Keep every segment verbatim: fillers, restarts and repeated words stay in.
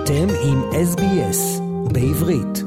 אתם עם אס בי אס בעברית.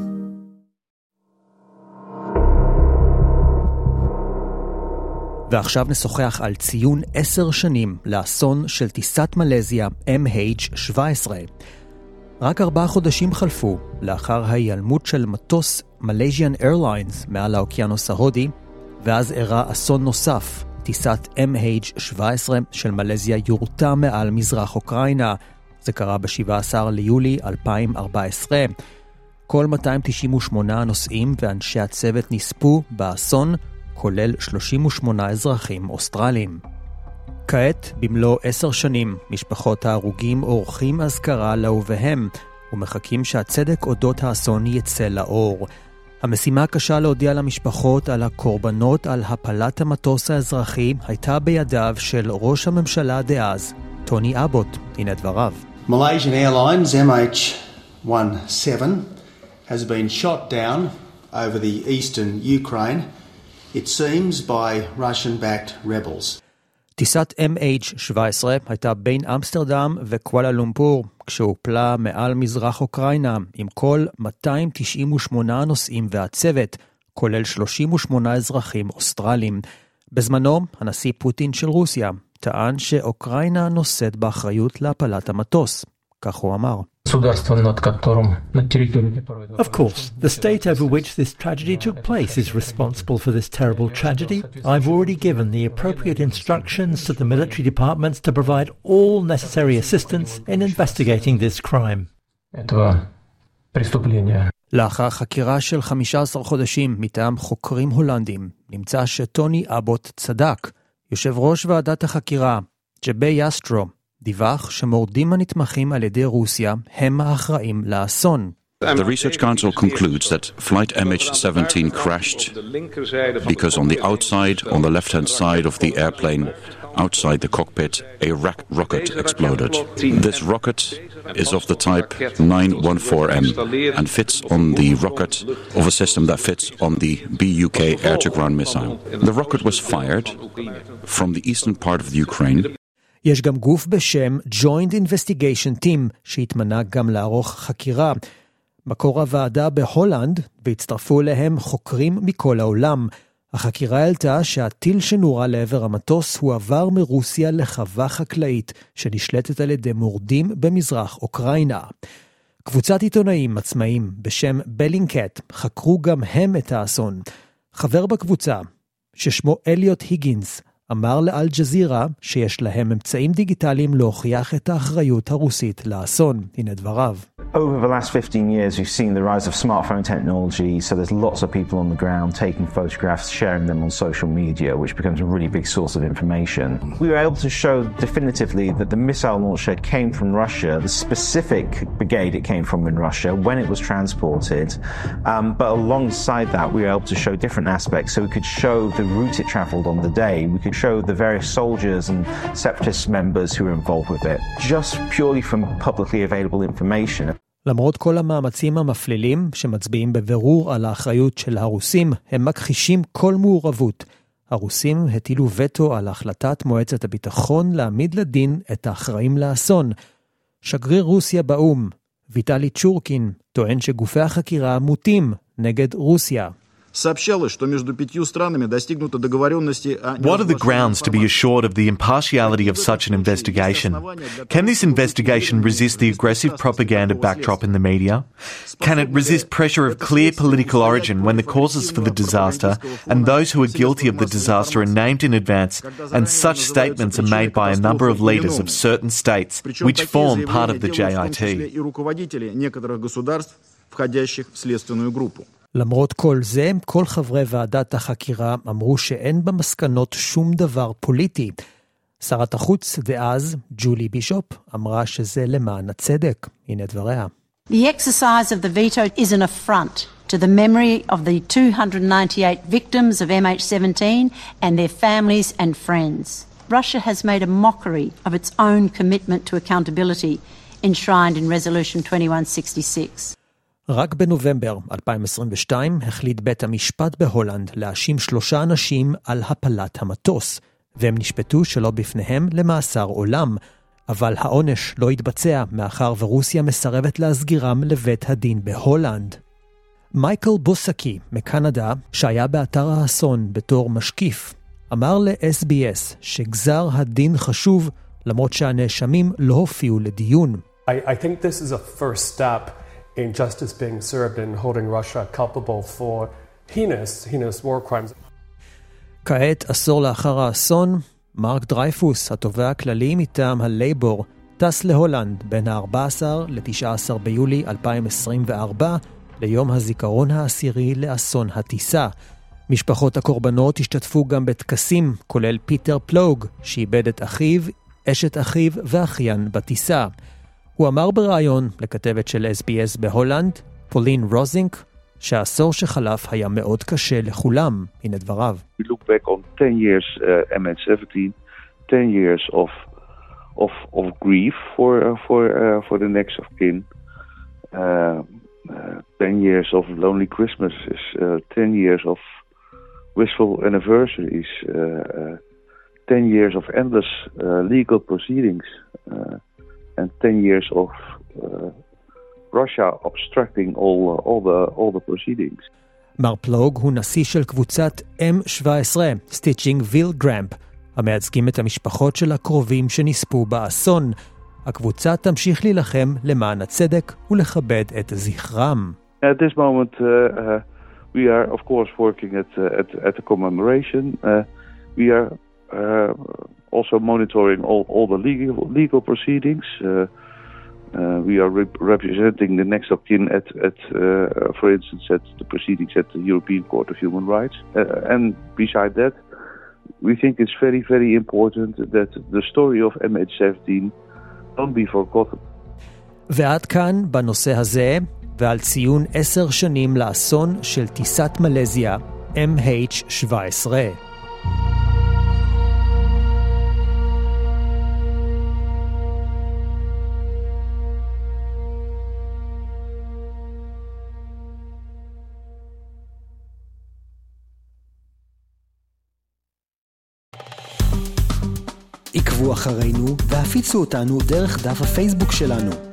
ועכשיו נשוחח על ציון עשר שנים לאסון של טיסת מלזיה אם אייץ' שבע עשרה. רק ארבעה חודשים חלפו לאחר ההיעלמות של מטוס מלזיאן איירליינס מעל האוקיינוס ההודי, ואז אירע אסון נוסף. טיסת אם אייץ' שבע עשרה של מלזיה יורטה מעל מזרח אוקראינה. זה קרה ב-שבעה עשר ליולי אלפיים וארבע עשרה. כל מאתיים תשעים ושמונה נוסעים ואנשי הצוות נספו באסון, כולל שלושים ושמונה אזרחים אוסטרליים. כעת, במלוא עשר שנים, משפחות ההרוגים עורכים אזכרה לאהוביהם, ומחכים שהצדק אודות האסון יצא לאור. המשימה הקשה להודיע למשפחות על הקורבנות על הפלת המטוס האזרחי הייתה בידיו של ראש הממשלה דאז, טוני אבוט. הנה דבריו. Malaysian Airlines אם אייץ' שבע עשרה has been shot down over the eastern Ukraine, it seems by Russian-backed rebels. טיסת אם אייץ' שבע עשרה הייתה בין אמסטרדם וקואלה לומפור, כשהופלה מעל מזרח אוקראינה, עם כל מאתיים תשעים ושמונה נוסעים והצוות, כולל שלושים ושמונה אזרחים אוסטרלים. בזמנו, הנשיא פוטין של רוסיה טען שאוקראינה נושאת באחריות להפלת המטוס. כך הוא אמר. Of course, the state over which this tragedy took place is responsible for this terrible tragedy. I've already given the appropriate instructions to the military departments to provide all necessary assistance in investigating this crime. לאחר חקירה של חמישה עשר חודשים מטעם חוקרים הולנדים, נמצא שטוני אבוט צדק. יושב ראש ועדת החקירה, ג'בי יסטרו, דיווח שמורדים הנתמכים על ידי רוסיה הם האחראים לאסון. The Research Council concludes that flight M H seventeen crashed because on the outside, on the left-hand side of the airplane, outside the cockpit, a ra- rocket exploded. This rocket is of the type nine fourteen M and fits on the rocket of a system that fits on the B U K air-to-ground missile. The rocket was fired from the eastern part of the Ukraine. יש גם גוף בשם Joint Investigation Team שהתמנה גם לערוך חקירה. מקור הוועדה בהולנד, והצטרפו אליהם חוקרים מכל העולם. החקירה העלתה שהטיל שנורה לעבר המטוס הוא עבר מרוסיה לחווה חקלאית שנשלטת על ידי מורדים במזרח אוקראינה. קבוצת עיתונאים עצמאיים בשם בלינקט חקרו גם הם את האסון. חבר בקבוצה, ששמו אליוט היגינס, אמר לאל ג'זירה שיש להם אמצעים דיגיטליים להוכיח את האחריות הרוסית לאסון. הנה דבריו. Over the last fifteen years, we've seen the rise of smartphone technology, so there's lots of people on the ground taking photographs, sharing them on social media, which becomes a really big source of information. We were able to show definitively that the missile launcher came from Russia, the specific brigade it came from in Russia, when it was transported, um, but alongside that, we were able to show different aspects, so we could show the route it traveled on the day, we could show the various soldiers and separatist members who were involved with it, just purely from publicly available information. למרות כל המאמצים המפלילים שמצביעים בבירור על האחריות של הרוסים, הם מכחישים כל מעורבות. הרוסים הטילו וטו על החלטת מועצת הביטחון להעמיד לדין את האחראים לאסון. שגריר רוסיה באום, ויטלי צ'ורקין, טוען שגופי החקירה מוטים נגד רוסיה. What are the grounds to be assured of the impartiality of such an investigation? Can this investigation resist the aggressive propaganda backdrop in the media? Can it resist pressure of clear political origin when the causes for the disaster and those who are guilty of the disaster are named in advance, and such statements are made by a number of leaders of certain states which form part of the J I T? למרות כל זה, כל חברי ועדת החקירה אמרו שאין במסקנות שום דבר פוליטי. שרת החוץ דאז, ג'ולי בישופ, אמרה שזה למען הצדק. הנה דבריה. The exercise of the veto is an affront to the memory of the two hundred ninety-eight victims of M H seventeen and their families and friends. Russia has made a mockery of its own commitment to accountability enshrined in Resolution twenty-one sixty-six. רק בנובמבר אלפיים עשרים ושתיים החליט בית המשפט בהולנד להאשים שלושה אנשים על הפלת המטוס, והם נשפטו שלא בפניהם למאסר עולם. אבל העונש לא התבצע מאחר ורוסיה מסרבת להסגירם לבית הדין בהולנד. מייקל בוסקי מקנדה, שהיה באתר האסון בתור משקיף, אמר ל-אס בי אס שגזר הדין חשוב למרות שהנאשמים לא הופיעו לדיון. I, I think this is a first step in justice being served and holding Russia culpable for heinous, heinous war crimes. כעת, עשור לאחר האסון, מרק דרייפוס, התובע הכללי מטעם הלייבור, טס להולנד בין ה-ארבעה עשר ל-תשעה עשר ביולי אלפיים עשרים וארבע ליום הזיכרון העשירי לאסון הטיסה. משפחות הקורבנות השתתפו גם בטקסים, כולל פיטר פלוג, שאיבד את אחיו, אשת אחיו ואחיין בטיסה. הוא אמר בראיון לכתבת של אס בי אס בהולנד, פולין רוזינק, שהעשור שחלף היה מאוד קשה לכולם. הנה דבריו. We look back on ten years uh, M H seventeen, ten years of of of grief for uh, for uh, for the next of kin. Uh, uh, ten years of lonely Christmases, uh, ten years of wistful anniversaries, uh, uh, ten years of endless uh, legal proceedings, uh, and ten years of uh, Russia obstructing all uh, all the all the proceedings. מר פלוג הוא נשיא של קבוצת אם שבע עשרה, Stitching Will Gramp, המייצגים את המשפחות של הקרובים שנספו באסון. הקבוצה תמשיך להילחם למען הצדק ולכבד את זכרם. At this moment, uh, uh, we are of course working at uh, at at the commemoration. Uh, we are uh, also monitoring all all the legal legal proceedings. Uh, Uh, we are rep- representing the next of kin at, at uh, for instance, at the proceedings at the European Court of Human Rights. Uh, and beside that, we think it's very, very important that the story of M H seventeen don't be forgotten. ועד כאן בנושא הזה, ועל ציון עשר שנים לאסון של טיסת מלזיה אם אייץ' שבע עשרה. עקבו אחרינו והפיצו אותנו דרך דף הפייסבוק שלנו.